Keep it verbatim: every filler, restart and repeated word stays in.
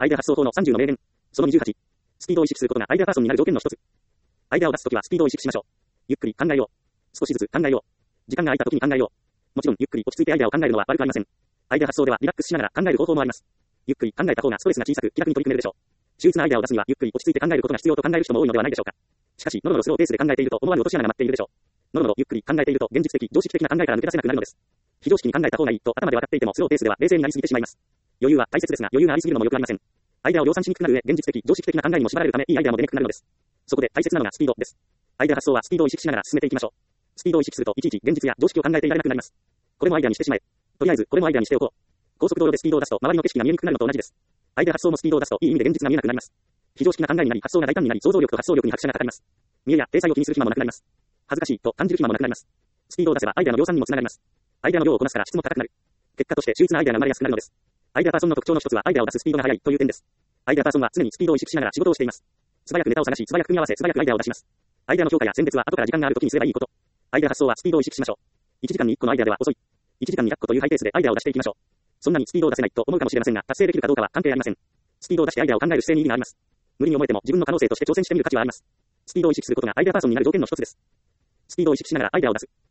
アイデア発想法のさんじゅうの名言。そのにじゅうはち。スピードを意識することがアイデアパーソンになる条件の一つ。アイデアを出すときはスピードを意識しましょう。ゆっくり考えよう。少しずつ考えよう。時間が空いたときに考えよう。もちろん、ゆっくり落ち着いてアイデアを考えるのは悪くありません。アイデア発想ではリラックスしながら考える方法もあります。ゆっくり考えた方がストレスが小さく気楽に取り組めるでしょう。秀逸なアイデアを出すにはゆっくり落ち着いて考えることが必要と考える人も多いのではないでしょうか。しかし、ノロノロスローペースで考えていると思わぬ落とし穴が待っているでしょう。ノロノロゆっくり考えていると現実的、常識的な考えから抜け出せなくなるのです。非常識に考えた方がいいと頭で分かっていてもスローペースでは冷静になりすぎてしまいます。余裕は大切ですが余裕がありすぎるのも良くありません。アイデアを量産しにくくなる上、現実的、常識的な考えにも縛られるため、いいアイデアも出にくくなるのです。そこで大切なのがスピードです。アイデア発想はスピードを意識しながら進めていきましょう。スピードを意識するといちいち現実や常識を考えていられなくなります。これもアイデアにしてしまえ。とりあえずこれもアイデアにしておこう。高速道路でスピードを出すと周りの景色が見えにくくなるのと同じです。アイデア発想もスピードを出すといい意味で現実が見えなくなります。非常識な考えになり発想が大胆になり想像力と発想力に拍車がかかります。見えや体裁を気にする暇もなくなります。恥ずかしいと感じる暇もなくなります。スピードを出せばアイデアの量産にもつながります。アイデアの量をこなすから質も高くなる。結果として秀逸なアイデアが生まれやすくなるのです。アイデアパーソンの特徴の一つはアイデアを出すスピードが速いという点です。アイデアパーソンは常にスピードを意識しながら仕事をしています。素早くネタを探し、素早く組み合わせ、素早くアイデアを出します。アイデアの評価や選別は後から時間がある時にすればいいこと。アイデア発想はスピードを意識しましょう。いちじかんにいっこのアイデアでは遅い。いちじかんにひゃっこというハイペースでアイデアを出していきましょう。そんなにスピードを出せないと思うかもしれませんが、達成できるかどうかは関係ありません。スピードを出してアイデアを考える姿勢に意味があります。無理に思えても自分の可能性として挑戦してみる価値はあります。スピードを意識することがアイデアパーソンになる条件の一つです。スピードを意識しながらアイデアを出す。